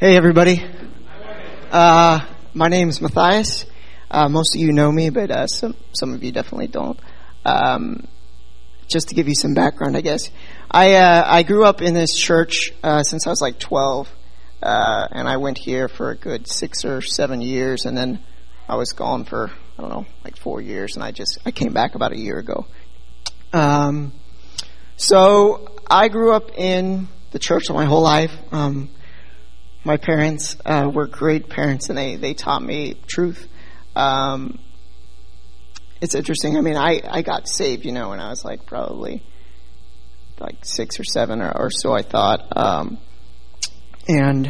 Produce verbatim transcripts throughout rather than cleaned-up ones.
Hey, everybody. Uh, my name's Matthias. Uh, most of you know me, but uh, some some of you definitely don't. Um, just to give you some background, I guess. I uh, I grew up in this church uh, since I was like twelve, uh, and I went here for a good six or seven years, and then I was gone for, I don't know, like four years, and I just I came back about a year ago. Um, so I grew up in the church my whole life. Um, My parents uh, were great parents, and they, they taught me truth. Um, it's interesting. I mean, I, I got saved, you know, when I was like probably like six or seven or, or so, I thought. Um, and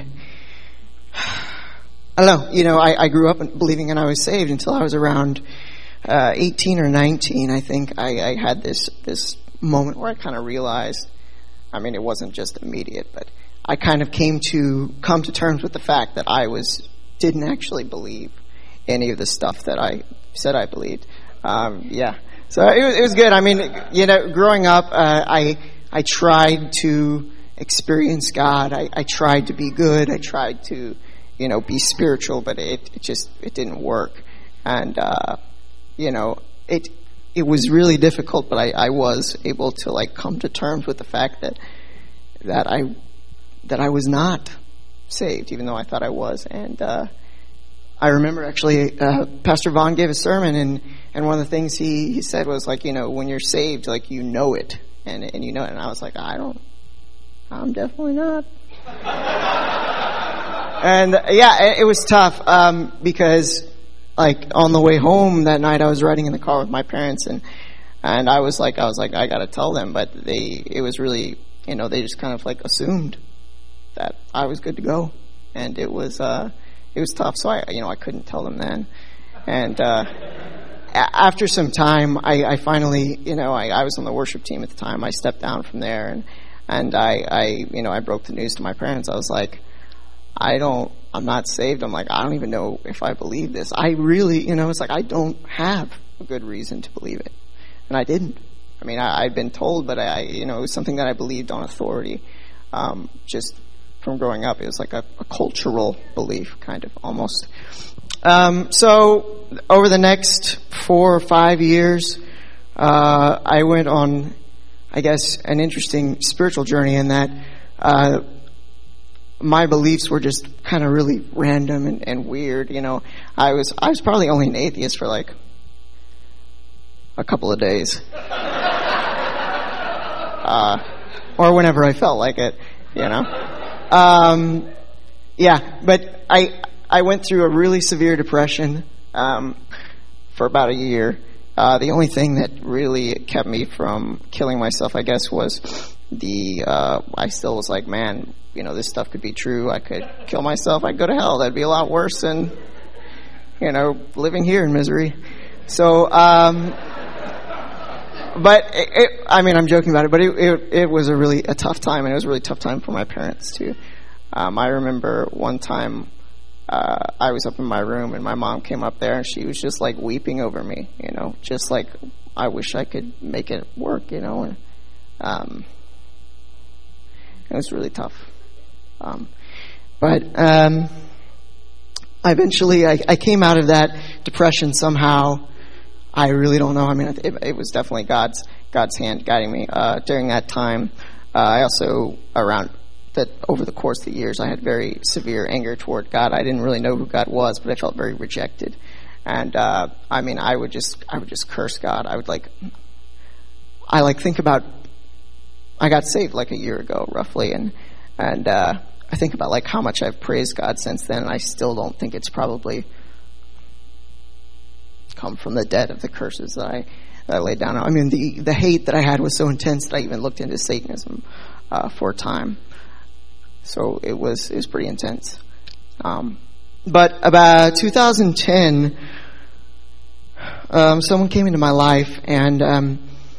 I don't know, you know, I, I grew up believing and I was saved until I was around uh, eighteen or nineteen. I think I, I had this this moment where I kind of realized. I mean, it wasn't just immediate, but I kind of came to come to terms with the fact that I was didn't actually believe any of the stuff that I said I believed. Um, yeah, so it was, it was good. I mean, you know, growing up, uh, I I tried to experience God. I, I tried to be good. I tried to, you know, be spiritual, but it, it just it didn't work. And uh, you know, it it was really difficult. But I, I was able to like come to terms with the fact that that I. that I was not saved, even though I thought I was. And uh, I remember actually uh, Pastor Vaughn gave a sermon, and, and one of the things he, he said was like, you know, when you're saved, like, you know it, and and you know it. And I was like, I don't, I'm definitely not. And yeah, it, it was tough um, because like on the way home that night, I was riding in the car with my parents, and and I was like, I was like, I got to tell them, but they, it was really, you know, they just kind of like assumed that I was good to go, and it was uh, it was tough. So I, you know, I couldn't tell them then. And uh, a- after some time, I, I finally, you know, I, I was on the worship team at the time. I stepped down from there, and and I, I, you know, I broke the news to my parents. I was like, I don't, I'm not saved. I'm like, I don't even know if I believe this. I really, you know, it's like I don't have a good reason to believe it, and I didn't. I mean, I, I'd been told, but I, you know, it was something that I believed on authority, um, just. From growing up, it was like a, a cultural belief, kind of, almost. Um, so, over the next four or five years, uh, I went on, I guess, an interesting spiritual journey in that uh, my beliefs were just kind of really random and, and weird. You know, I was I was probably only an atheist for like a couple of days, uh, or whenever I felt like it. You know. Um, yeah, but I I went through a really severe depression um, for about a year. Uh, the only thing that really kept me from killing myself, I guess, was the uh, I still was like, man, you know, this stuff could be true. I could kill myself. I'd go to hell. That'd be a lot worse than, you know, living here in misery. So, um, but it, it, I mean, I'm joking about it, but it, it, it was a really a tough time, and it was a really tough time for my parents too. Um, I remember one time uh, I was up in my room, and my mom came up there, and she was just like weeping over me, you know, just like I wish I could make it work, you know. And um, it was really tough. Um, but um, eventually, I, I came out of that depression somehow. I really don't know. I mean, it, it was definitely God's God's hand guiding me uh, during that time. Uh, I also, around that over the course of the years, I had very severe anger toward God. I didn't really know who God was, but I felt very rejected. And uh, I mean, I would just I would just curse God. I would like I like think about. I got saved like a year ago, roughly, and and uh, I think about like how much I've praised God since then, and I still don't think it's probably come from the debt of the curses that I, that I laid down. I mean, the, the hate that I had was so intense that I even looked into Satanism uh, for a time. So it was it was pretty intense. Um, but about two thousand ten, um, someone came into my life, and um,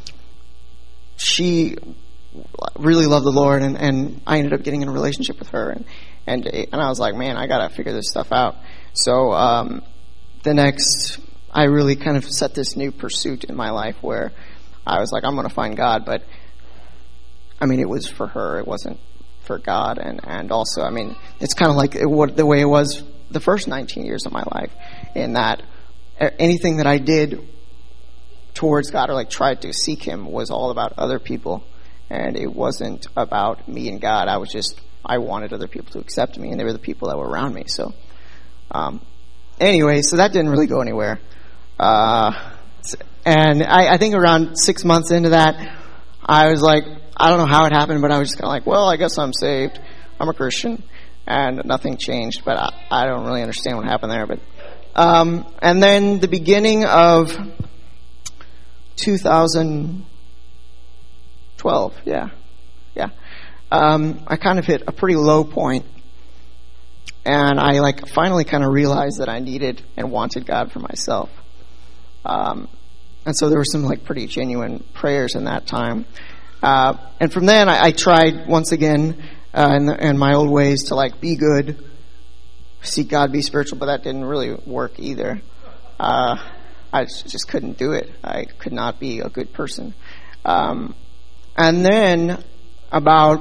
she really loved the Lord, and, and I ended up getting in a relationship with her, and and and I was like, man, I gotta figure this stuff out. So um, the next. I really kind of set this new pursuit in my life where I was like, I'm going to find God. But, I mean, it was for her. It wasn't for God, and, and also, I mean, it's kind of like it, what, the way it was the first nineteen years of my life, in that anything that I did towards God or like tried to seek Him was all about other people, and it wasn't about me and God. I was just, I wanted other people to accept me, and they were the people that were around me. So, um, anyway, so that didn't really go anywhere. Uh, and I, I think around six months into that, I was like, I don't know how it happened, but I was just kind of like, well, I guess I'm saved. I'm a Christian, and nothing changed. But I, I don't really understand what happened there. But um, and then the beginning of two thousand twelve, yeah, yeah, um, I kind of hit a pretty low point, and I like finally kind of realized that I needed and wanted God for myself. Um, and so there were some like pretty genuine prayers in that time. Uh, and from then I, I tried once again, uh, in, the, in my old ways to like be good, seek God, be spiritual, but that didn't really work either. Uh, I just couldn't do it. I could not be a good person. Um, and then about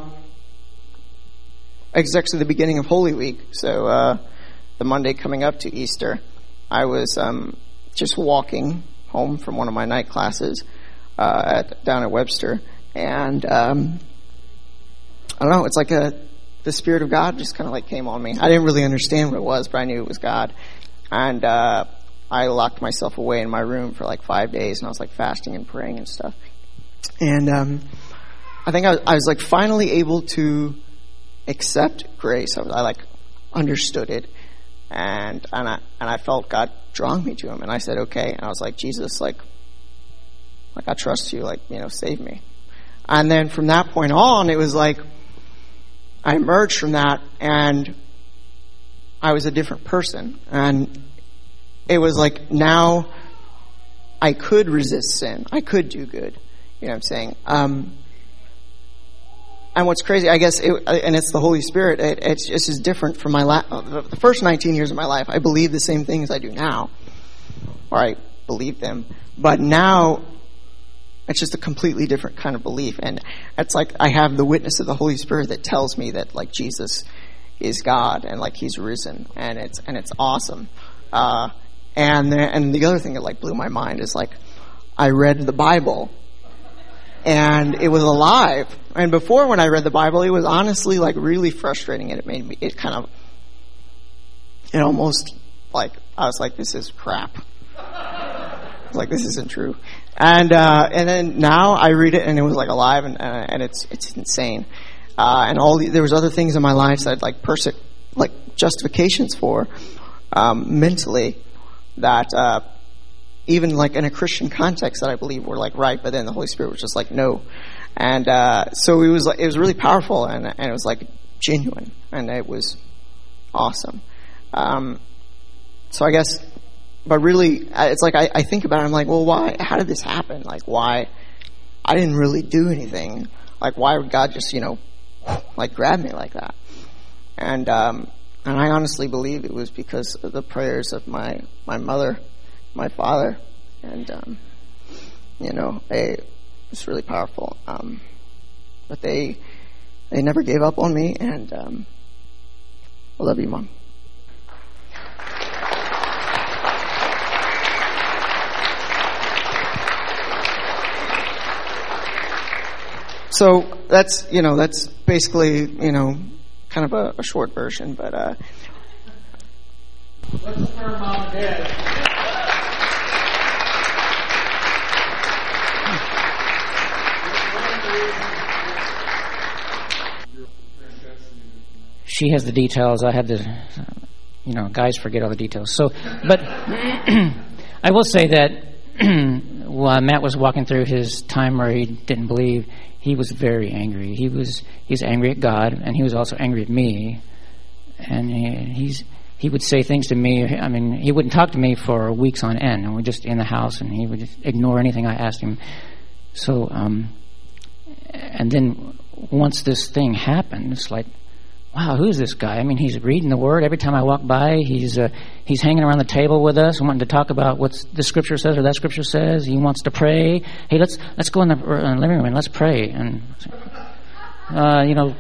exactly the beginning of Holy Week, so, uh, the Monday coming up to Easter, I was, um, just walking home from one of my night classes, uh, at, down at Webster. And, um, I don't know, it's like a, the Spirit of God just kind of like came on me. I didn't really understand what it was, but I knew it was God. And, uh, I locked myself away in my room for like five days and I was like fasting and praying and stuff. And, um, I think I, I was like finally able to accept grace. I, was, I like understood it. And, and I, and I felt God drawing me to Him. And I said, okay. And I was like, Jesus, like, like I trust you, like, you know, save me. And then from that point on, it was like I emerged from that and I was a different person. And it was like now I could resist sin. I could do good. You know what I'm saying? Um, and what's crazy, I guess, it, and it's the Holy Spirit, it, it's just as different from my la- the first nineteen years of my life. I believe the same things I do now. Or I believe them. But now it's just a completely different kind of belief. And it's like I have the witness of the Holy Spirit that tells me that like Jesus is God and like He's risen. And it's, and it's awesome. Uh, and, the, and the other thing that like blew my mind is like I read the Bible and it was alive. And before when I read the Bible, it was honestly like really frustrating and it made me, it kind of, it almost like, I was like, this is crap. Like this isn't true. And, uh, and then now I read it and it was like alive and, uh, and it's, it's insane. Uh, and all the, there was other things in my life that I'd like perse- like justifications for, um, mentally that, uh, even like in a Christian context that I believe were like right, but then the Holy Spirit was just like, no. And, uh, so it was like, it was really powerful and, and it was like genuine and it was awesome. Um, so I guess, but really, it's like I, I think about it, I'm like, well, why, how did this happen? Like, why, I didn't really do anything. Like, why would God just, you know, like grab me like that? And, um, and I honestly believe it was because of the prayers of my, my mother, my father, and, um, you know, they, it's really powerful. Um, but they, they never gave up on me, and, um, I love you, Mom. So that's, you know, that's basically, you know, kind of a, a short version, but, uh. Let's affirm Mom and Dad. She has the details. I have the, you know, guys forget all the details. So, but I will say that while Matt was walking through his time where he didn't believe, he was very angry. He was he was angry at God, and he was also angry at me. And he, he's he would say things to me. I mean, he wouldn't talk to me for weeks on end, and we're just in the house, and he would just ignore anything I asked him. So, um, and then once this thing happened, it's like, wow, who's this guy? I mean, he's reading the Word every time I walk by. He's uh, he's hanging around the table with us, wanting to talk about what the Scripture says or that Scripture says. He wants to pray. Hey, let's let's go in the uh, living room and let's pray. And uh, you know,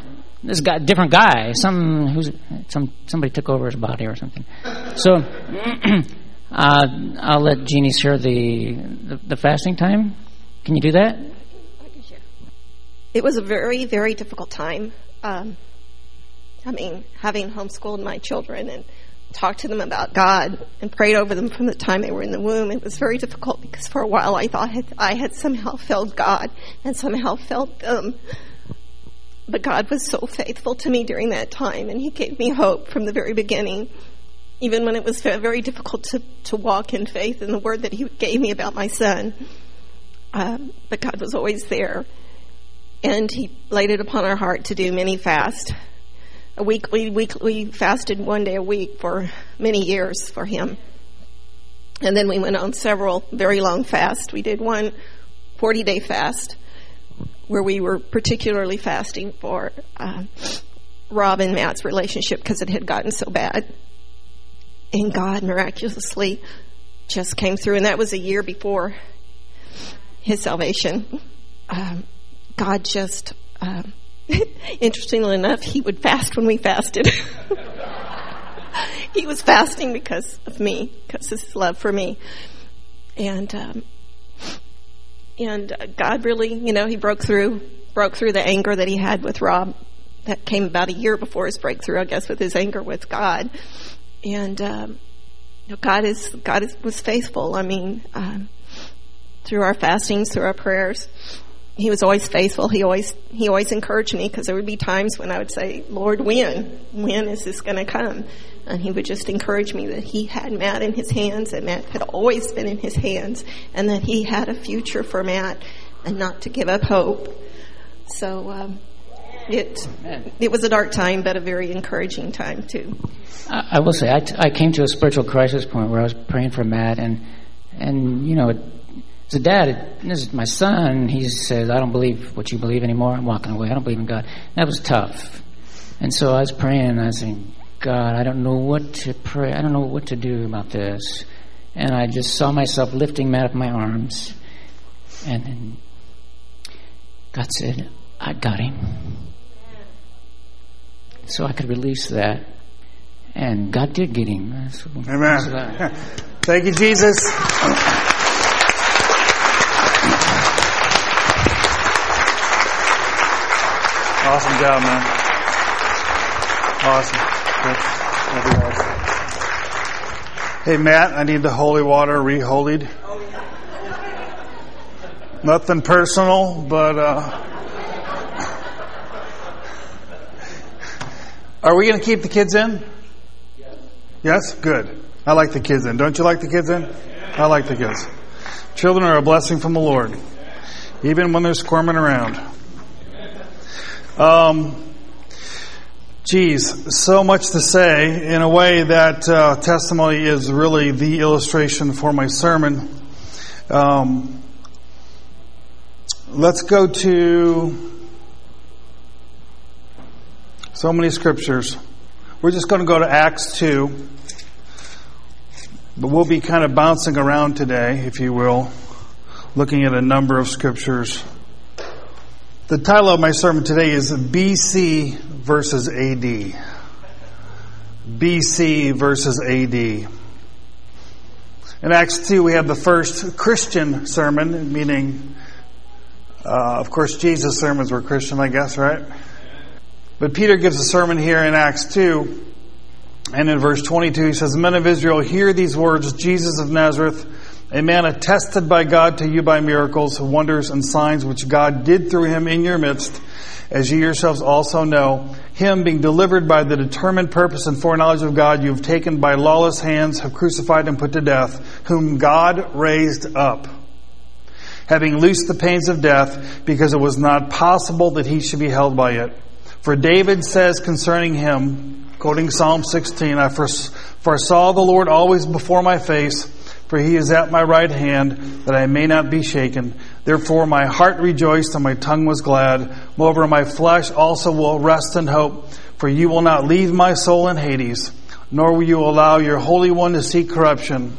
this guy, different guy, some who's some somebody took over his body or something. So uh, I'll let Jeannie share the, the the fasting time. Can you do that? I can share. It was a very, very difficult time. Um, I mean, having homeschooled my children and talked to them about God and prayed over them from the time they were in the womb, it was very difficult because for a while I thought I had somehow failed God and somehow failed them. But God was so faithful to me during that time, and He gave me hope from the very beginning, even when it was very difficult to, to walk in faith in the word that He gave me about my son. Um, but God was always there, and He laid it upon our heart to do many fasts. A week, we, week, we fasted one day a week for many years for Him. And then we went on several very long fasts. We did one forty-day fast where we were particularly fasting for uh, Rob and Matt's relationship because it had gotten so bad. And God miraculously just came through. And that was a year before his salvation. Um, God just... Um, Interestingly enough, he would fast when we fasted. He was fasting because of me, because of his love for me. And um, and uh, God really, you know, he broke through, broke through the anger that he had with Rob. That came about a year before his breakthrough, I guess, with his anger with God. And um, you know, God is God is, was faithful. I mean, um, through our fastings, through our prayers. He was always faithful. He always he always encouraged me because there would be times when I would say, Lord, when? When is this going to come? And he would just encourage me that he had Matt in his hands, and Matt had always been in his hands, and that he had a future for Matt and not to give up hope. So um, it it was a dark time, but a very encouraging time, too. I, I will say, I, t- I came to a spiritual crisis point where I was praying for Matt, and, and you know, it, as a dad, this is my son. He says, I don't believe what you believe anymore. I'm walking away. I don't believe in God. That was tough. And so I was praying, and I was saying, God, I don't know what to pray. I don't know what to do about this. And I just saw myself lifting Matt up in my arms. And then God said, I got him. So I could release that. And God did get him. So, Amen. Thank you, Jesus. Awesome job, man. Awesome. That'd be awesome. Hey, Matt, I need the holy water re-holied. Nothing personal, but uh, are we going to keep the kids in? Yes. Yes? Good. I like the kids in. Don't you like the kids in? I like the kids. Children are a blessing from the Lord, even when they're squirming around. Um, geez, so much to say. In a way, that uh, testimony is really the illustration for my sermon. Um, let's go to so many scriptures. We're just going to go to Acts two, but we'll be kind of bouncing around today, if you will, looking at a number of scriptures. The title of my sermon today is B C versus A D. B C versus A D. In Acts two, we have the first Christian sermon, meaning, uh, of course, Jesus' sermons were Christian, I guess, right? But Peter gives a sermon here in Acts two, and in verse twenty-two, he says, Men of Israel, hear these words, Jesus of Nazareth, a man attested by God to you by miracles, wonders, and signs which God did through him in your midst, as you yourselves also know. Him being delivered by the determined purpose and foreknowledge of God, you have taken by lawless hands, have crucified and put to death, whom God raised up, having loosed the pains of death, because it was not possible that he should be held by it. For David says concerning him, quoting Psalm sixteen, I foresaw the Lord always before my face, for he is at my right hand, that I may not be shaken. Therefore my heart rejoiced and my tongue was glad. Moreover, my flesh also will rest in hope, for you will not leave my soul in Hades, nor will you allow your Holy One to see corruption.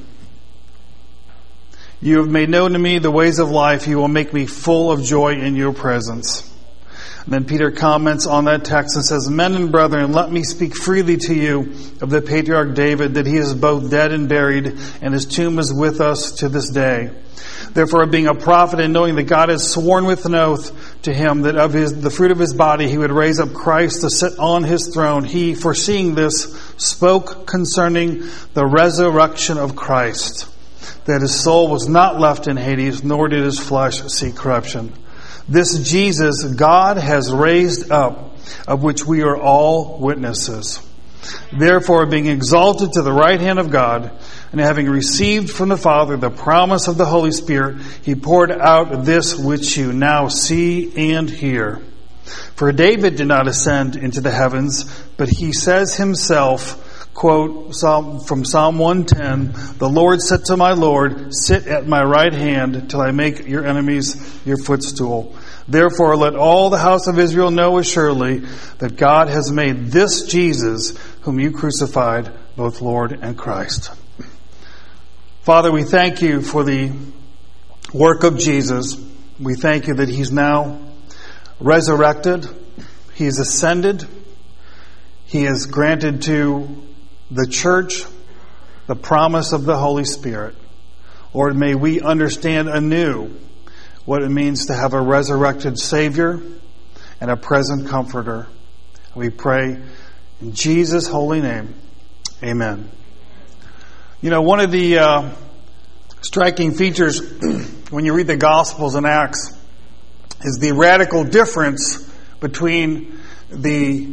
You have made known to me the ways of life. You will make me full of joy in your presence. And then Peter comments on that text and says, "Men and brethren, let me speak freely to you of the patriarch David, that he is both dead and buried, and his tomb is with us to this day. Therefore, being a prophet and knowing that God has sworn with an oath to him that of his, the fruit of his body he would raise up Christ to sit on his throne, he, foreseeing this, spoke concerning the resurrection of Christ, that his soul was not left in Hades, nor did his flesh see corruption. This Jesus God has raised up, of which we are all witnesses. Therefore, being exalted to the right hand of God, and having received from the Father the promise of the Holy Spirit, he poured out this which you now see and hear. For David did not ascend into the heavens, but he says himself, quote Psalm, from Psalm one ten, "The Lord said to my Lord, sit at my right hand till I make your enemies your footstool. Therefore let all the house of Israel know assuredly that God has made this Jesus, whom you crucified, both Lord and Christ." Father, we thank you for the work of Jesus. We thank you that he's now resurrected. He's ascended. He has granted to the church the promise of the Holy Spirit. Lord, may we understand anew what it means to have a resurrected Savior and a present Comforter. We pray in Jesus' holy name. Amen. You know, one of the uh, striking features when you read the Gospels and Acts is the radical difference between the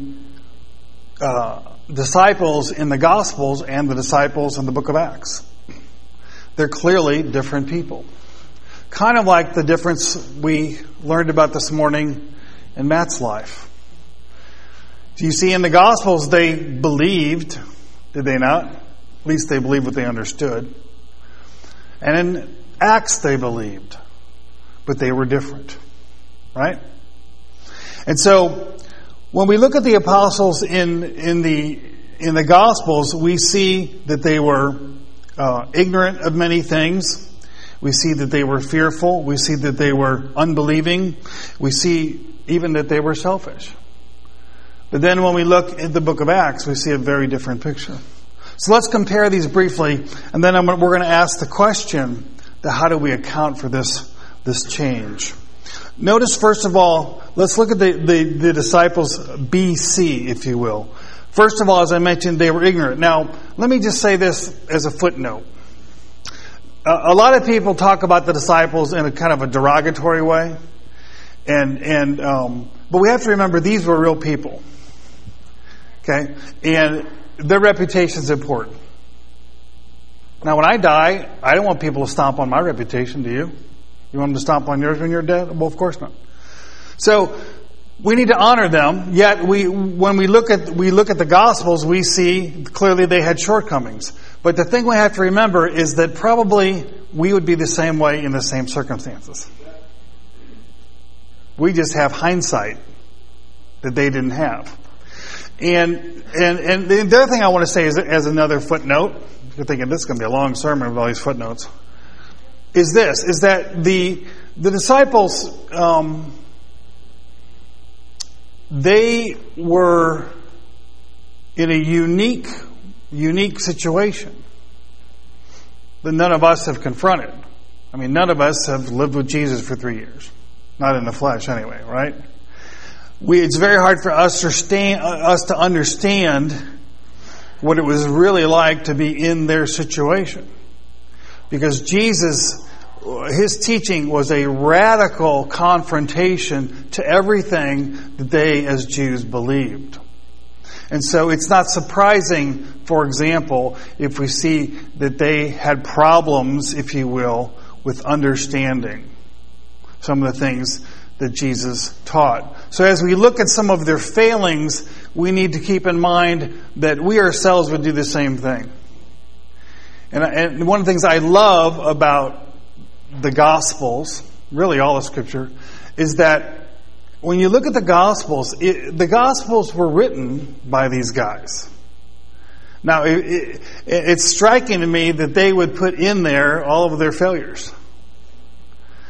uh, disciples in the Gospels and the disciples in the book of Acts. They're clearly different people. Kind of like the difference we learned about this morning in Matt's life. You see, in the Gospels, they believed, did they not? At least they believed what they understood. And in Acts, they believed, but they were different. Right? And so, when we look at the apostles in in the in the Gospels, we see that they were uh, ignorant of many things. We see that they were fearful. We see that they were unbelieving. We see even that they were selfish. But then when we look at the book of Acts, we see a very different picture. So let's compare these briefly, and then I'm, we're going to ask the question, that how do we account for this, this change? Notice, first of all, let's look at the, the, the disciples B C, if you will. First of all, as I mentioned, they were ignorant. Now, let me just say this as a footnote. Uh, a lot of people talk about the disciples in a kind of a derogatory way. and and um, But we have to remember these were real people. Okay? And their reputation is important. Now, when I die, I don't want people to stomp on my reputation, do you? You want them to stomp on yours when you're dead? Well, of course not. So we need to honor them. Yet, we when we look at we look at the Gospels, we see clearly they had shortcomings. But the thing we have to remember is that probably we would be the same way in the same circumstances. We just have hindsight that they didn't have. And and and the other thing I want to say is, as another footnote, you're thinking this is going to be a long sermon with all these footnotes, is this, is that the the disciples, um, they were in a unique, unique situation that none of us have confronted. I mean, none of us have lived with Jesus for three years. Not in the flesh anyway, right? We, it's very hard for us to, stand, us to understand what it was really like to be in their situation. Because Jesus, his teaching was a radical confrontation to everything that they as Jews believed. And so it's not surprising, for example, if we see that they had problems, if you will, with understanding some of the things that Jesus taught. So as we look at some of their failings, we need to keep in mind that we ourselves would do the same thing. And, and one of the things I love about the Gospels, really all of Scripture, is that when you look at the Gospels, it, the Gospels were written by these guys. Now, it, it, it's striking to me that they would put in there all of their failures.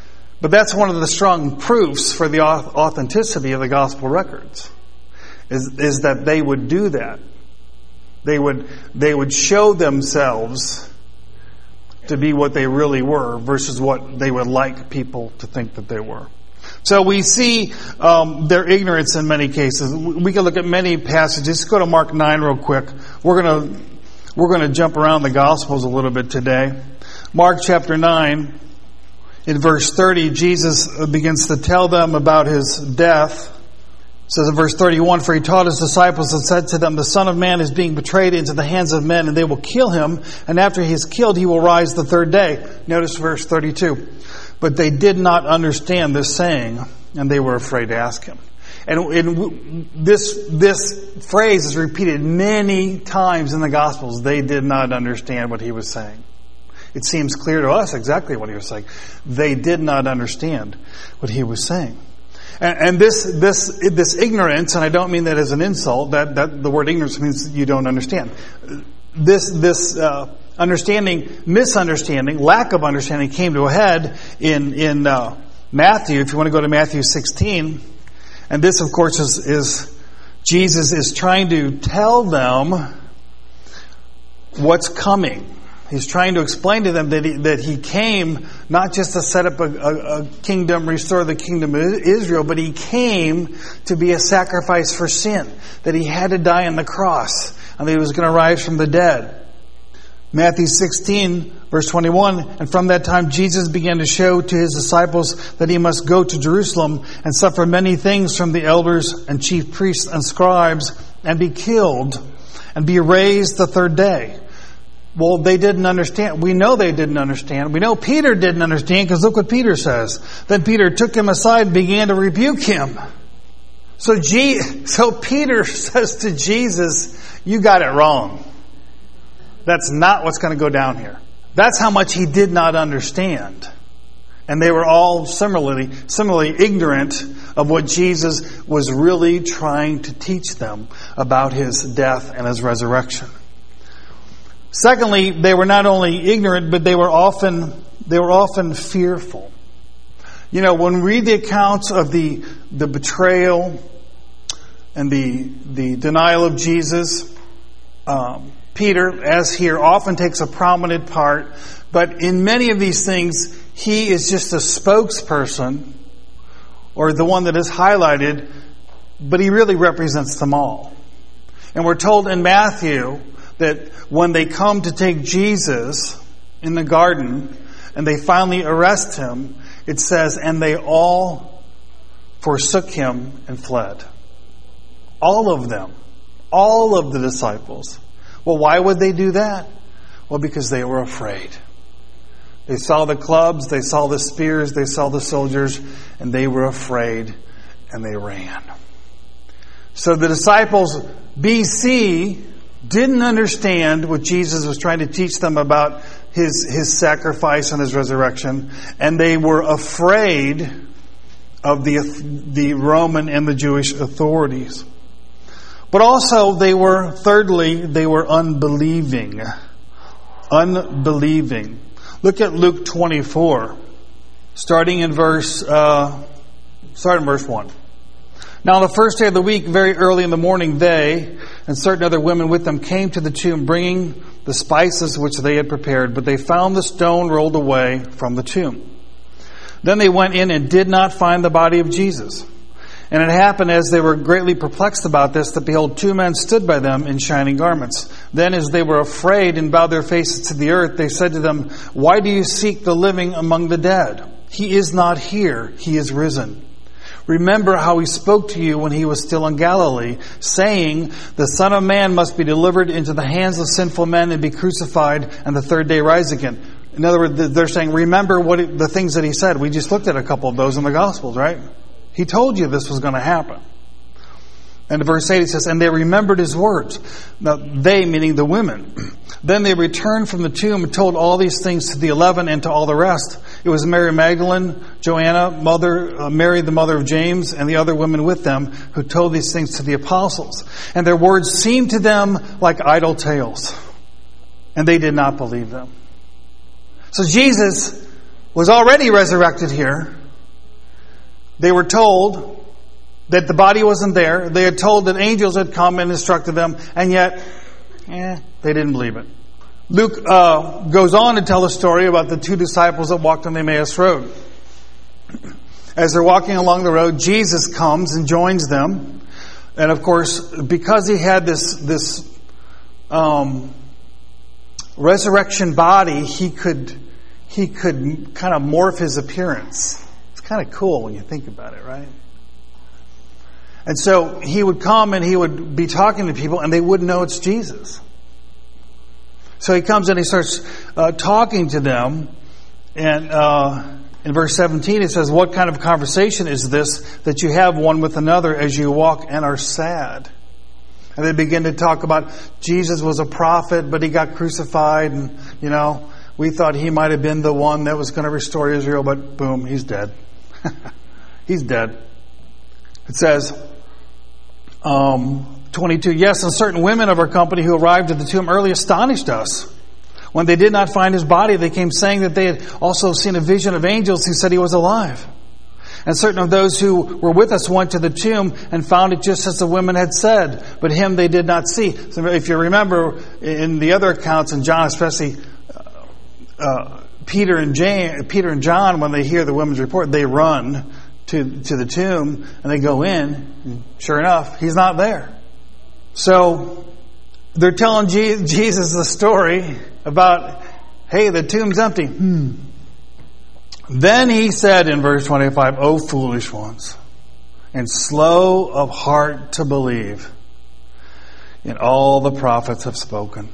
But that's one of the strong proofs for the authenticity of the gospel records, is, is that they would do that. They would, they would show themselves to be what they really were versus what they would like people to think that they were. So we see um, their ignorance in many cases. We can look at many passages. Let's go to Mark nine real quick. We're going to we're going to jump around the Gospels a little bit today. Mark chapter nine, in verse thirty, Jesus begins to tell them about his death. It says in verse thirty-one, "For he taught his disciples and said to them, the Son of Man is being betrayed into the hands of men, and they will kill him, and after he is killed, he will rise the third day." Notice verse thirty-two. "But they did not understand this saying, and they were afraid to ask him." And, and this this phrase is repeated many times in the Gospels. They did not understand what he was saying. It seems clear to us exactly what he was saying. They did not understand what he was saying. And, and this this this ignorance, and I don't mean that as an insult. That that the word ignorance means you don't understand. This this. Uh, Understanding, misunderstanding, lack of understanding came to a head in in uh, Matthew. If you want to go to Matthew sixteen, and this, of course, is, is Jesus is trying to tell them what's coming. He's trying to explain to them that he, that he came not just to set up a, a, a kingdom, restore the kingdom of Israel, but he came to be a sacrifice for sin. That he had to die on the cross, and that he was going to rise from the dead. Matthew sixteen, verse twenty-one, "And from that time Jesus began to show to his disciples that he must go to Jerusalem and suffer many things from the elders and chief priests and scribes and be killed and be raised the third day." Well, they didn't understand. We know they didn't understand. We know Peter didn't understand, because look what Peter says. "Then Peter took him aside and began to rebuke him." So, G- so Peter says to Jesus, "You got it wrong. That's not what's going to go down here." That's how much he did not understand. And they were all similarly, similarly ignorant of what Jesus was really trying to teach them about his death and his resurrection. Secondly, they were not only ignorant, but they were often, they were often fearful. You know, when we read the accounts of the, the betrayal and the, the denial of Jesus, um, Peter, as here, often takes a prominent part, but in many of these things, he is just a spokesperson, or the one that is highlighted, but he really represents them all. And we're told in Matthew that when they come to take Jesus in the garden, and they finally arrest him, it says, "And they all forsook him and fled." All of them. All of the disciples. Well, why would they do that? Well, because they were afraid. They saw the clubs, they saw the spears, they saw the soldiers, and they were afraid, and they ran. So the disciples B C didn't understand what Jesus was trying to teach them about his, his sacrifice and his resurrection, and they were afraid of the, the Roman and the Jewish authorities. But also, they were, thirdly, they were unbelieving. Unbelieving. Look at Luke twenty-four, starting in verse, uh, start in verse one. "Now on the first day of the week, very early in the morning, they and certain other women with them came to the tomb, bringing the spices which they had prepared, but they found the stone rolled away from the tomb. Then they went in and did not find the body of Jesus. And it happened, as they were greatly perplexed about this, that behold, two men stood by them in shining garments. Then as they were afraid and bowed their faces to the earth, they said to them, Why do you seek the living among the dead? He is not here, he is risen. Remember how he spoke to you when he was still in Galilee, saying, The Son of Man must be delivered into the hands of sinful men and be crucified, and the third day rise again. In other words, they're saying, remember what it, the things that he said. We just looked at a couple of those in the Gospels, right? He told you this was going to happen. And in verse eight it says, And they remembered his words. Now, they, meaning the women. Then they returned from the tomb and told all these things to the eleven and to all the rest. It was Mary Magdalene, Joanna, mother, uh, Mary the mother of James, and the other women with them who told these things to the apostles. And their words seemed to them like idle tales. And they did not believe them. So Jesus was already resurrected here. They were told that the body wasn't there. They had told that angels had come and instructed them, and yet, eh, they didn't believe it. Luke uh, goes on to tell a story about the two disciples that walked on the Emmaus Road. As they're walking along the road, Jesus comes and joins them. And of course, because he had this this um, resurrection body, he could he could kind of morph his appearance. It's kind of cool when you think about it, right? And so he would come and he would be talking to people, and they wouldn't know it's Jesus. So he comes and he starts uh, talking to them, and uh, in verse seventeen it says, "What kind of conversation is this that you have one with another as you walk and are sad?" And they begin to talk about Jesus was a prophet, but he got crucified, and you know, we thought he might have been the one that was going to restore Israel, but boom, he's dead. He's dead. It says, um, twenty-two, "Yes, and certain women of our company who arrived at the tomb early astonished us. When they did not find his body, they came saying that they had also seen a vision of angels who said he was alive. And certain of those who were with us went to the tomb and found it just as the women had said, but him they did not see." So if you remember in the other accounts, in John especially, uh, uh, Peter and James, Peter and John, when they hear the women's report, they run to to the tomb and they go in. And sure enough, he's not there. So they're telling Jesus the story about, hey, the tomb's empty. Hmm. Then he said in verse twenty-five, "O foolish ones, and slow of heart to believe in all the prophets have spoken.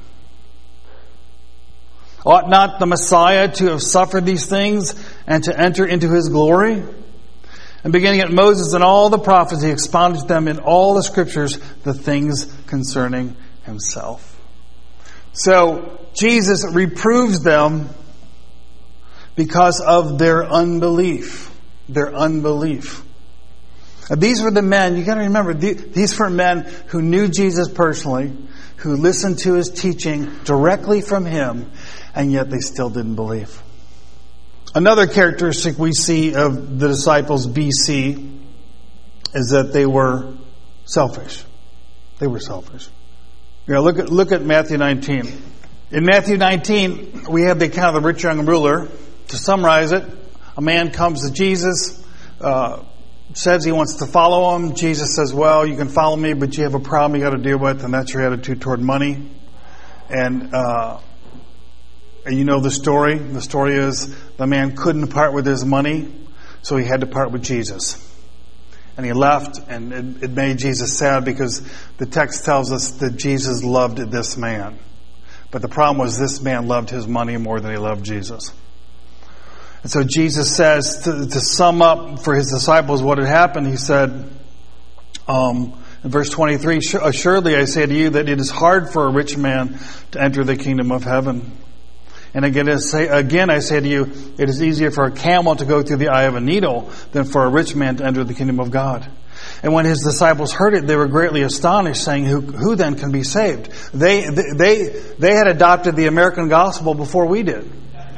Ought not the Messiah to have suffered these things and to enter into his glory?" And beginning at Moses and all the prophets, he expounded to them in all the scriptures the things concerning himself. So Jesus reproves them because of their unbelief. Their unbelief. And these were the men, you got to remember, these were men who knew Jesus personally, who listened to his teaching directly from him, and yet they still didn't believe. Another characteristic we see of the disciples B C is that they were selfish. They were selfish. You know, look at look at Matthew nineteen. In Matthew nineteen, we have the account of the rich young ruler. To summarize it, a man comes to Jesus, uh, says he wants to follow him. Jesus says, "Well, you can follow me, but you have a problem you got to deal with, and that's your attitude toward money." And uh, and you know the story. The story is the man couldn't part with his money, so he had to part with Jesus. And he left, and it, it made Jesus sad because the text tells us that Jesus loved this man. But the problem was this man loved his money more than he loved Jesus. And so Jesus says, to, to sum up for his disciples what had happened, he said, um, in verse twenty-three, "Assuredly I say to you that it is hard for a rich man to enter the kingdom of heaven. And again I, say, again, I say to you, it is easier for a camel to go through the eye of a needle than for a rich man to enter the kingdom of God." And when his disciples heard it, they were greatly astonished, saying, "Who, who then can be saved?" They, they, they had adopted the American gospel before we did.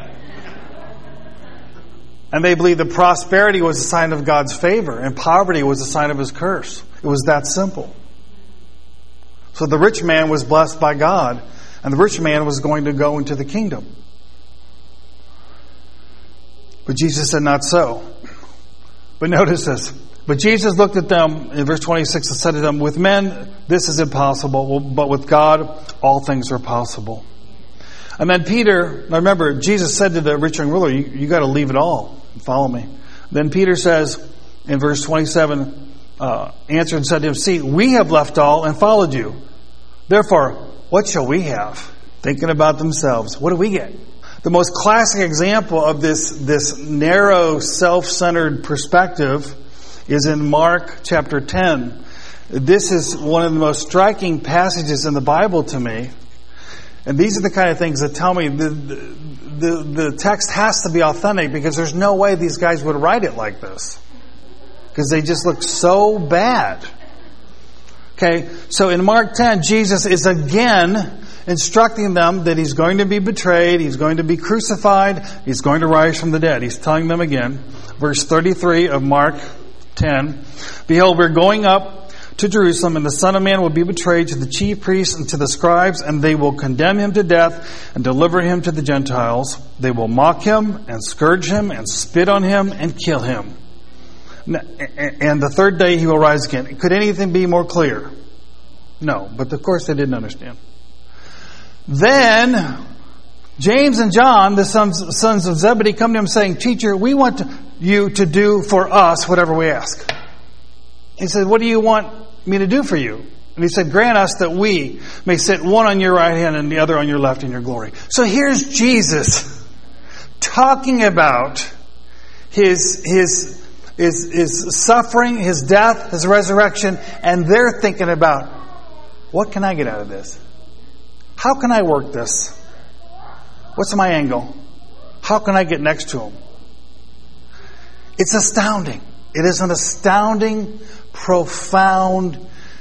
And they believed that prosperity was a sign of God's favor and poverty was a sign of his curse. It was that simple. So the rich man was blessed by God, and the rich man was going to go into the kingdom. But Jesus said, "Not so." But notice this. But Jesus looked at them in verse twenty-six and said to them, "With men this is impossible, but with God all things are possible." And then Peter, now remember, Jesus said to the rich young ruler, you, you got to leave it all and follow me. Then Peter says in verse twenty-seven, uh, answered and said to him, "See, we have left all and followed you. Therefore, what shall we have?" Thinking about themselves. What do we get? The most classic example of this, this narrow, self-centered perspective is in Mark chapter ten. This is one of the most striking passages in the Bible to me. And these are the kind of things that tell me the, the, the text has to be authentic, because there's no way these guys would write it like this. Because they just look so bad. Okay, so in Mark ten, Jesus is again instructing them that he's going to be betrayed, he's going to be crucified, he's going to rise from the dead. He's telling them again, verse thirty-three of Mark ten. Behold, we're going up to Jerusalem, and the Son of Man will be betrayed to the chief priests and to the scribes, and they will condemn him to death and deliver him to the Gentiles. They will mock him and scourge him and spit on him and kill him. And the third day he will rise again. Could anything be more clear? No, but of course they didn't understand. Then James and John, the sons, sons of Zebedee, come to him saying, Teacher, we want to, you to do for us whatever we ask. He said, what do you want me to do for you? And he said, grant us that we may sit one on your right hand and the other on your left in your glory. So here's Jesus talking about his, his, his, his suffering, his death, his resurrection, and they're thinking about, what can I get out of this? How can I work this? What's my angle? How can I get next to him? It's astounding. It is an astounding, profound,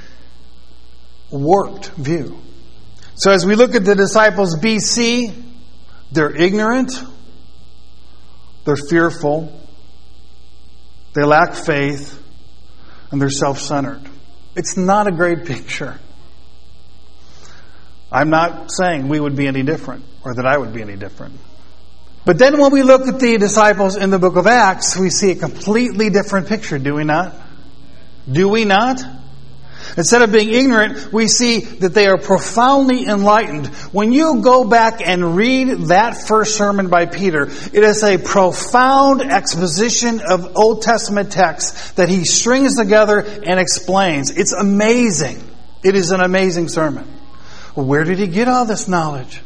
warped view. So as we look at the disciples B C, they're ignorant, they're fearful, they lack faith, and they're self-centered. It's not a great picture. I'm not saying we would be any different or that I would be any different. But then when we look at the disciples in the book of Acts, we see a completely different picture, do we not? Do we not? Instead of being ignorant, we see that they are profoundly enlightened. When you go back and read that first sermon by Peter, it is a profound exposition of Old Testament texts that he strings together and explains. It's amazing. It is an amazing sermon. Well, where did he get all this knowledge?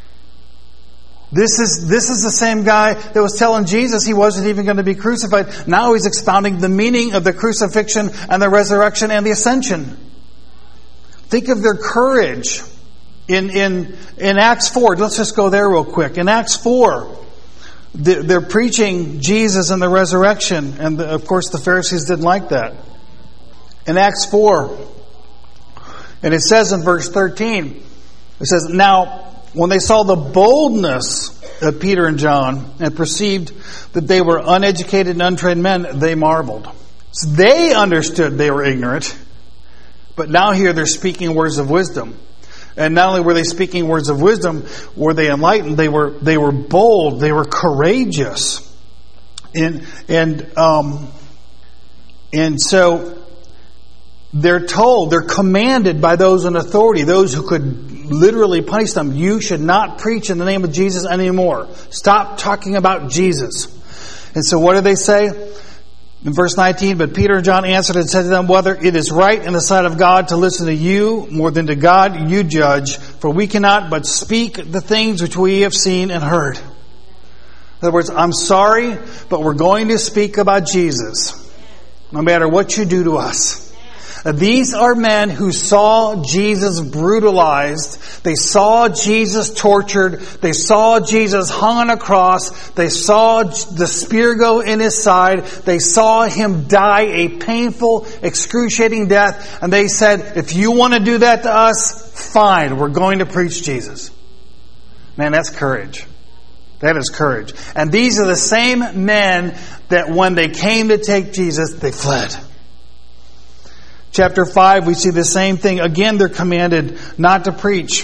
This is, this is the same guy that was telling Jesus he wasn't even going to be crucified. Now he's expounding the meaning of the crucifixion and the resurrection and the ascension. Think of their courage in, in, in Acts four. Let's just go there real quick. In Acts four, they're preaching Jesus and the resurrection. And the, of course the Pharisees didn't like that. In Acts four, and it says in verse thirteen, it says, Now, when they saw the boldness of Peter and John and perceived that they were uneducated and untrained men, they marveled. So they understood they were ignorant, but now here they're speaking words of wisdom. And not only were they speaking words of wisdom, were they enlightened, they were they were bold, they were courageous. And and um and so they're told, they're commanded by those in authority, those who could literally punish them. You should not preach in the name of Jesus anymore. Stop talking about Jesus. And so what do they say? In verse nineteen, but Peter and John answered and said to them, whether it is right in the sight of God to listen to you more than to God, you judge. For we cannot but speak the things which we have seen and heard. In other words, I'm sorry, but we're going to speak about Jesus, no matter what you do to us. These are men who saw Jesus brutalized. They saw Jesus tortured. They saw Jesus hung on a cross. They saw the spear go in his side. They saw him die a painful, excruciating death. And they said, if you want to do that to us, fine. We're going to preach Jesus. Man, that's courage. That is courage. And these are the same men that when they came to take Jesus, they fled. Chapter five, we see the same thing. Again, they're commanded not to preach.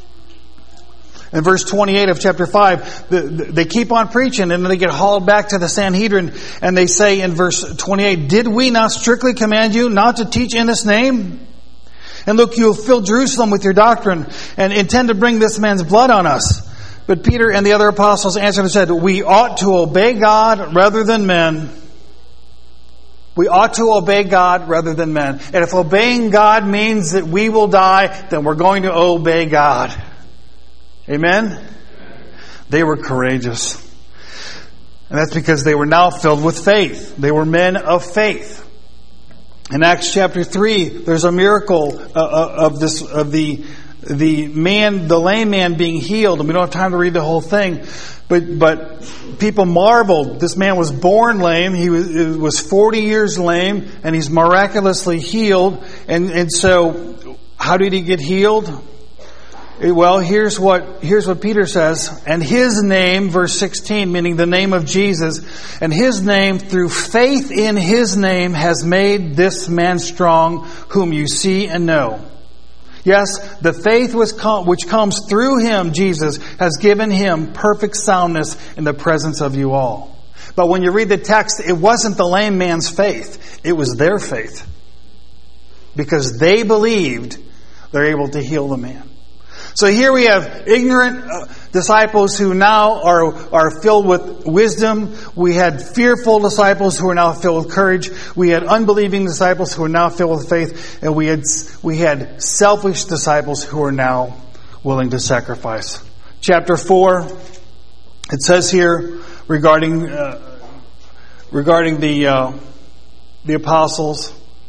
In verse twenty-eight of chapter five, they keep on preaching and then they get hauled back to the Sanhedrin and they say in verse twenty-eight, did we not strictly command you not to teach in this name? And look, you have filled Jerusalem with your doctrine and intend to bring this man's blood on us. But Peter and the other apostles answered and said, we ought to obey God rather than men. We ought to obey God rather than men. And if obeying God means that we will die, then we're going to obey God. Amen? Amen. They were courageous. And that's because they were now filled with faith. They were men of faith. In Acts chapter three, there's a miracle of this, of the, the man, the lame man being healed. And we don't have time to read the whole thing. But, but people marveled. This man was born lame. He was, was forty years lame and he's miraculously healed. And, and so how did he get healed? Well, here's what here's what Peter says. And his name, verse sixteen, meaning the name of Jesus, and his name, through faith in his name, has made this man strong, whom you see and know. Yes, the faith which comes through him, Jesus, has given him perfect soundness in the presence of you all. But when you read the text, it wasn't the lame man's faith. It was their faith. Because they believed, they're able to heal the man. So here we have ignorant uh, disciples who now are, are filled with wisdom. We had fearful disciples who are now filled with courage. We had unbelieving disciples who are now filled with faith. And we had, we had selfish disciples who are now willing to sacrifice. Chapter four, it says here regarding, uh, regarding the, uh, the apostles.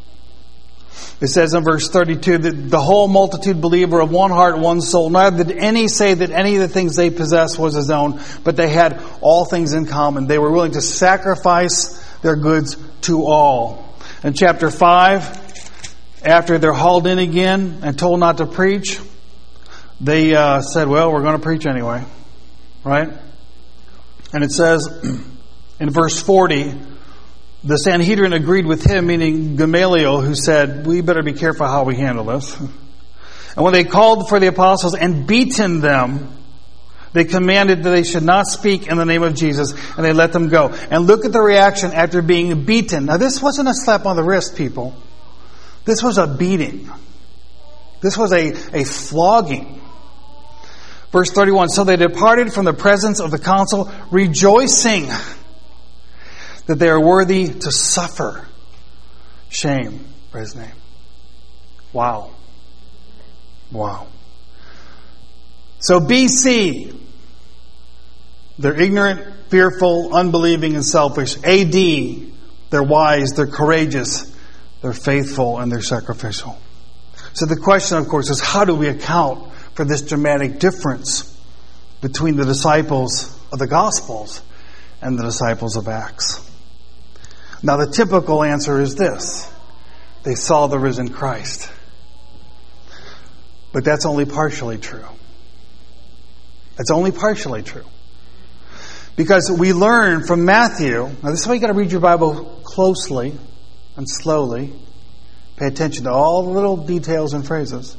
It says in verse thirty-two that the whole multitude believed were of one heart, one soul. Neither did any say that any of the things they possessed was his own, but they had all things in common. They were willing to sacrifice their goods to all. In chapter five, after they're hauled in again and told not to preach, they uh, said, well, we're going to preach anyway. Right? And it says in verse forty, the Sanhedrin agreed with him, meaning Gamaliel, who said, we better be careful how we handle this. And when they called for the apostles and beaten them, they commanded that they should not speak in the name of Jesus, and they let them go. And look at the reaction after being beaten. Now, this wasn't a slap on the wrist, people. This was a beating. This was a, a flogging. Verse thirty-one, so they departed from the presence of the council, rejoicing that they are worthy to suffer shame for his name. Wow. Wow. So B C, they're ignorant, fearful, unbelieving, and selfish. A D, they're wise, they're courageous, they're faithful, and they're sacrificial. So the question, of course, is how do we account for this dramatic difference between the disciples of the Gospels and the disciples of Acts? Now, the typical answer is this. They saw the risen Christ. But that's only partially true. It's only partially true. Because we learn from Matthew, now this is why you got to read your Bible closely and slowly. Pay attention to all the little details and phrases.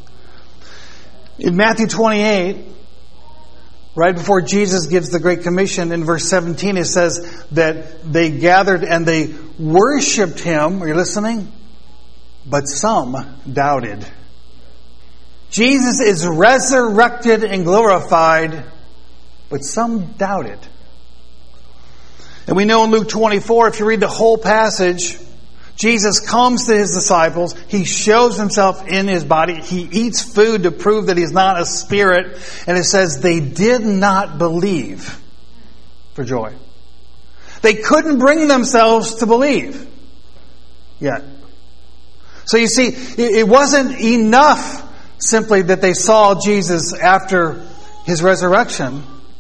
In Matthew twenty-eight, right before Jesus gives the Great Commission, in verse seventeen, it says that they gathered and they worshipped him. Are you listening? But some doubted. Jesus is resurrected and glorified, but some doubted. And we know in Luke twenty-four, if you read the whole passage, Jesus comes to his disciples. He shows himself in his body. He eats food to prove that he's not a spirit. And it says they did not believe for joy. They couldn't bring themselves to believe yet. So you see, it wasn't enough simply that they saw Jesus after his resurrection,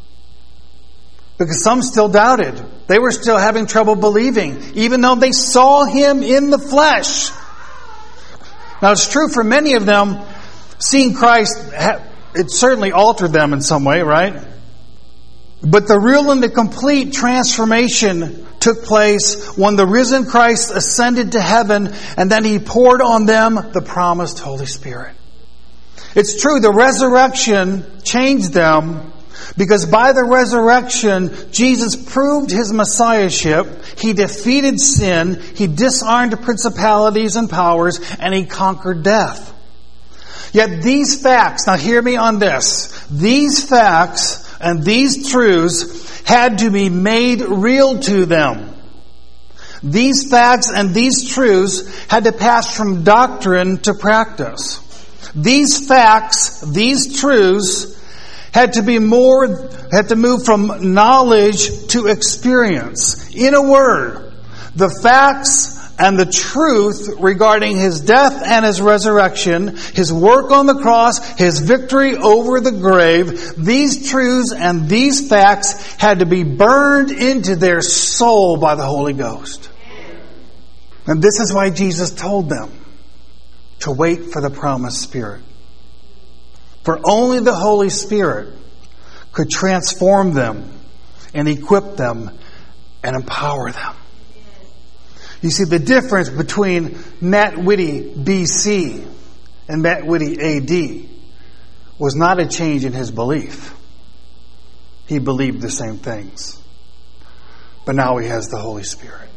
because some still doubted. They were still having trouble believing, even though they saw him in the flesh. Now, it's true for many of them, seeing Christ, it certainly altered them in some way, right? But the real and the complete transformation took place when the risen Christ ascended to heaven, and then he poured on them the promised Holy Spirit. It's true, the resurrection changed them, because by the resurrection, Jesus proved his messiahship. He defeated sin. He disarmed principalities and powers. And he conquered death. Yet these facts, now hear me on this. These facts and these truths had to be made real to them. These facts and these truths had to pass from doctrine to practice. These facts, these truths, had to be more, had to move from knowledge to experience. In a word, the facts and the truth regarding his death and his resurrection, his work on the cross, his victory over the grave, these truths and these facts had to be burned into their soul by the Holy Ghost. And this is why Jesus told them to wait for the promised Spirit. For only the Holy Spirit could transform them and equip them and empower them. You see, the difference between Matt Whitty B C and Matt Whitty A D was not a change in his belief. He believed the same things. But now he has the Holy Spirit.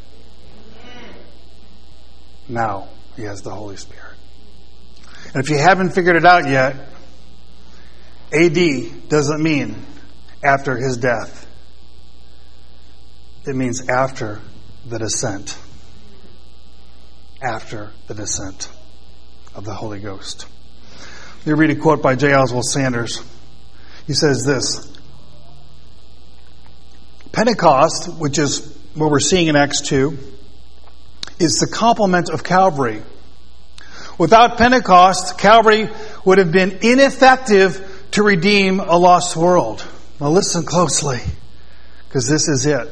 Now he has the Holy Spirit. And if you haven't figured it out yet, A D doesn't mean after his death. It means after the descent. After the descent of the Holy Ghost. Let me read a quote by J. Oswald Sanders. He says this: Pentecost, which is what we're seeing in Acts two, is the complement of Calvary. Without Pentecost, Calvary would have been ineffective to redeem a lost world. Now listen closely, because this is it.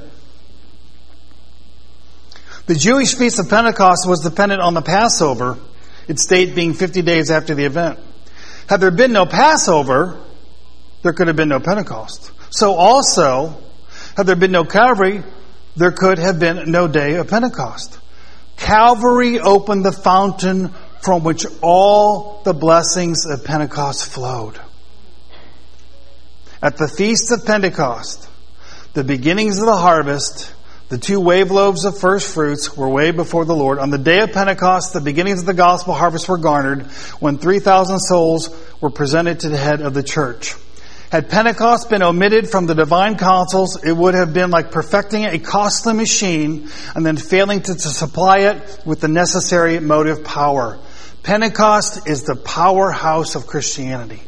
The Jewish feast of Pentecost was dependent on the Passover, its date being fifty days after the event. Had there been no Passover, there could have been no Pentecost. So also, had there been no Calvary, there could have been no day of Pentecost. Calvary opened the fountain from which all the blessings of Pentecost flowed. At the Feast of Pentecost, the beginnings of the harvest, the two wave loaves of first fruits were waved before the Lord. On the day of Pentecost, the beginnings of the gospel harvest were garnered when three thousand souls were presented to the head of the church. Had Pentecost been omitted from the divine councils, it would have been like perfecting a costly machine and then failing to, to supply it with the necessary motive power. Pentecost is the powerhouse of Christianity.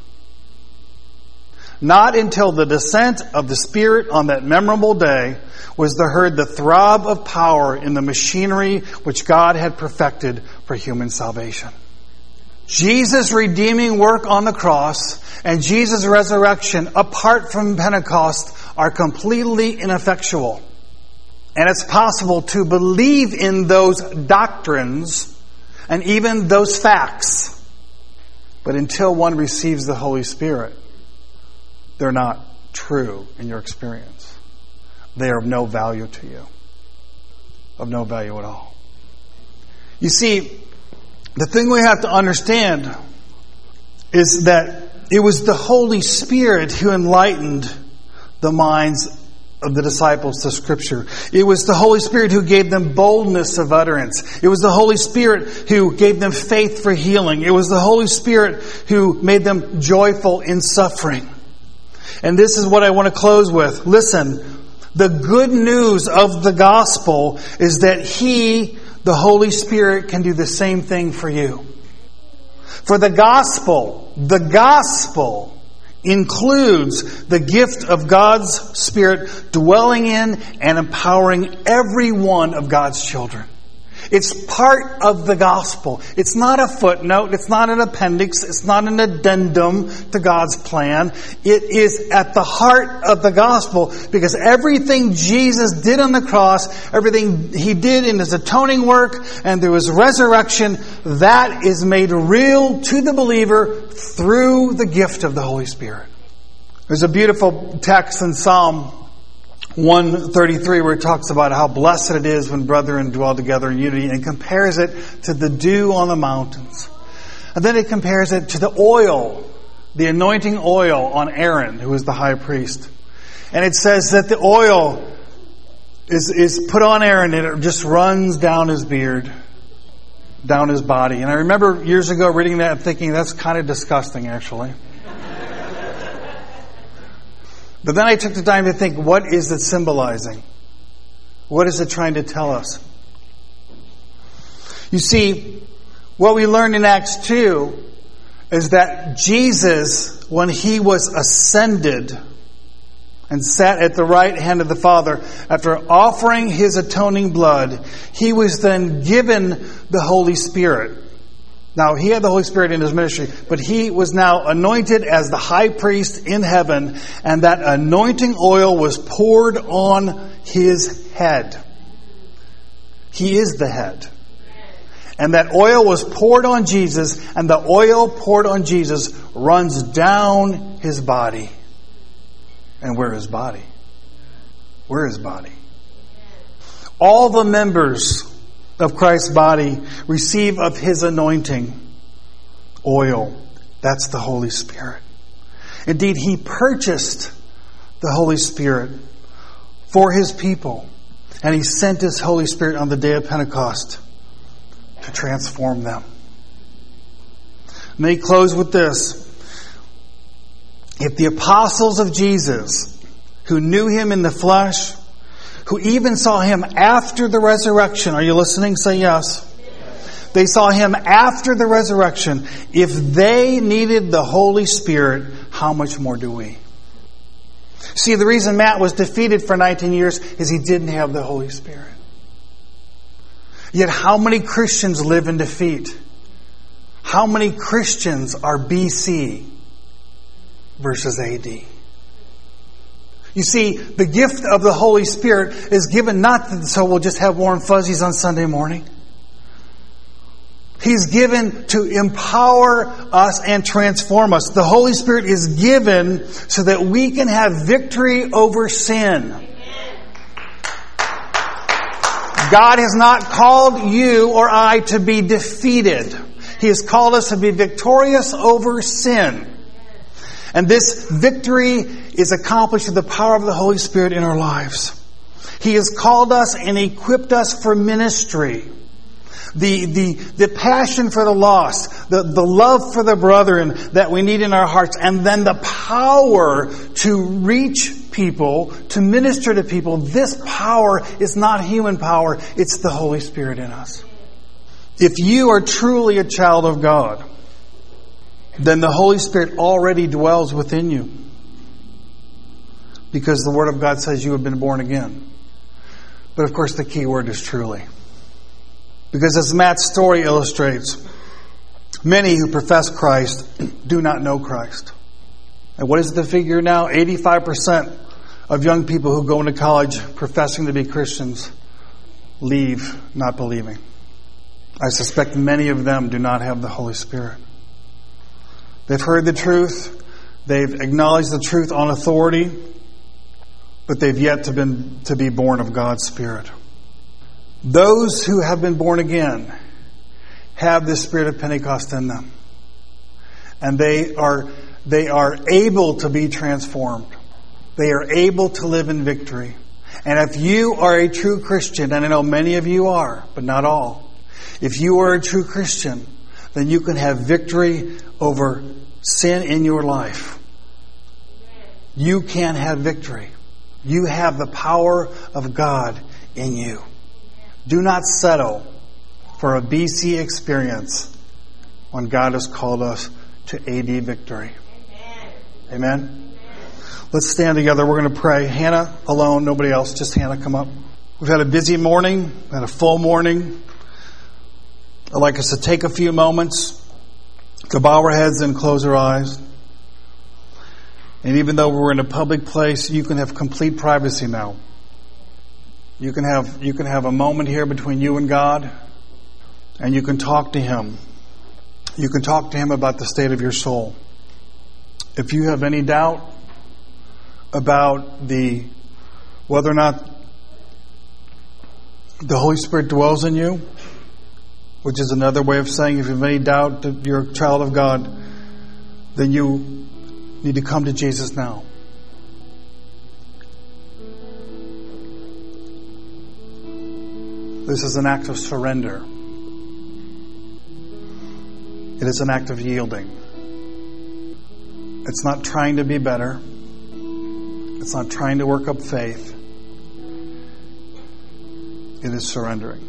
Not until the descent of the Spirit on that memorable day was there heard the throb of power in the machinery which God had perfected for human salvation. Jesus' redeeming work on the cross and Jesus' resurrection apart from Pentecost are completely ineffectual. And it's possible to believe in those doctrines and even those facts. But until one receives the Holy Spirit, they're not true in your experience. They are of no value to you. Of no value at all. You see, the thing we have to understand is that it was the Holy Spirit who enlightened the minds of the disciples to Scripture. It was the Holy Spirit who gave them boldness of utterance. It was the Holy Spirit who gave them faith for healing. It was the Holy Spirit who made them joyful in suffering. And this is what I want to close with. Listen, the good news of the gospel is that He, the Holy Spirit, can do the same thing for you. For the gospel, the gospel includes the gift of God's Spirit dwelling in and empowering every one of God's children. It's part of the gospel. It's not a footnote. It's not an appendix. It's not an addendum to God's plan. It is at the heart of the gospel because everything Jesus did on the cross, everything He did in His atoning work and through His resurrection, that is made real to the believer through the gift of the Holy Spirit. There's a beautiful text in Psalm one thirty-three where it talks about how blessed it is when brethren dwell together in unity and compares it to the dew on the mountains. And then it compares it to the oil, the anointing oil on Aaron, who is the high priest. And it says that the oil is, is put on Aaron and it just runs down his beard, down his body. And I remember years ago reading that and thinking that's kind of disgusting actually. But then I took the time to think, what is it symbolizing? What is it trying to tell us? You see, what we learned in Acts two is that Jesus, when He was ascended and sat at the right hand of the Father, after offering His atoning blood, He was then given the Holy Spirit. Now, He had the Holy Spirit in His ministry, but He was now anointed as the high priest in heaven, and that anointing oil was poured on His head. He is the head. And that oil was poured on Jesus, and the oil poured on Jesus runs down his body. And we're his body. We're his body. All the members of Christ's body receive of his anointing oil. That's the Holy Spirit. Indeed, he purchased the Holy Spirit for his people. And he sent his Holy Spirit on the day of Pentecost to transform them. Let me close with this. If the apostles of Jesus, who knew him in the flesh, who even saw him after the resurrection, are you listening? Say yes. They saw him after the resurrection. If they needed the Holy Spirit, how much more do we? See, the reason Matt was defeated for nineteen years is he didn't have the Holy Spirit. Yet how many Christians live in defeat? How many Christians are B C versus A D? You see, the gift of the Holy Spirit is given not so we'll just have warm fuzzies on Sunday morning. He's given to empower us and transform us. The Holy Spirit is given so that we can have victory over sin. God has not called you or I to be defeated. He has called us to be victorious over sin. And this victory is accomplished through the power of the Holy Spirit in our lives. He has called us and equipped us for ministry. The, the, the passion for the lost, the, the love for the brethren that we need in our hearts, and then the power to reach people, to minister to people. This power is not human power, it's the Holy Spirit in us. If you are truly a child of God, then the Holy Spirit already dwells within you. Because the Word of God says you have been born again. But of course the key word is truly. Because as Matt's story illustrates, many who profess Christ do not know Christ. And what is the figure now? eighty-five percent of young people who go into college professing to be Christians leave not believing. I suspect many of them do not have the Holy Spirit. They've heard the truth. They've acknowledged the truth on authority. But they've yet to, been, to be born of God's Spirit. Those who have been born again have the Spirit of Pentecost in them. And they are, they are able to be transformed. They are able to live in victory. And if you are a true Christian, and I know many of you are, but not all. If you are a true Christian, then you can have victory over sin in your life. You can have victory. You have the power of God in you. Do not settle for a B C experience when God has called us to A D victory. Amen? Amen? Let's stand together. We're going to pray. Hannah alone, nobody else. Just Hannah, come up. We've had a busy morning, had a full morning. I'd like us to take a few moments to bow our heads and close our eyes. And even though we're in a public place, you can have complete privacy now. You can have you can have a moment here between you and God, and you can talk to Him. You can talk to Him about the state of your soul. If you have any doubt about the whether or not the Holy Spirit dwells in you, which is another way of saying if you have any doubt that you're a child of God, then you need to come to Jesus now. This is an act of surrender. It is an act of yielding. It's not trying to be better. It's not trying to work up faith. It is surrendering.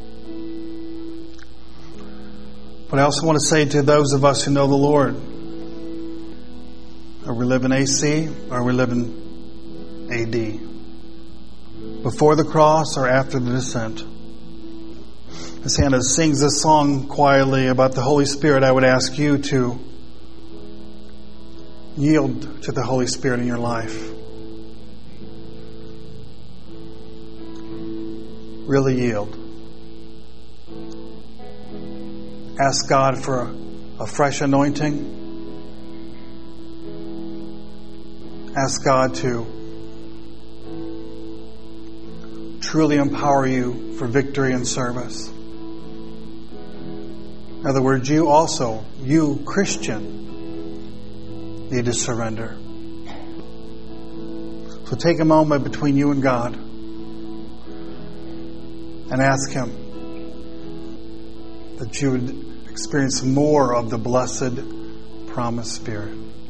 But I also want to say to those of us who know the Lord, are we living A C or are we living A D? Before the cross or after the descent? As Hannah sings this song quietly about the Holy Spirit, I would ask you to yield to the Holy Spirit in your life. Really yield. ask God for a, a fresh anointing. Ask God to truly empower you for victory and service. In other words, you also, you Christian, need to surrender. So take a moment between you and God and ask Him that you would experience more of the blessed promised Spirit.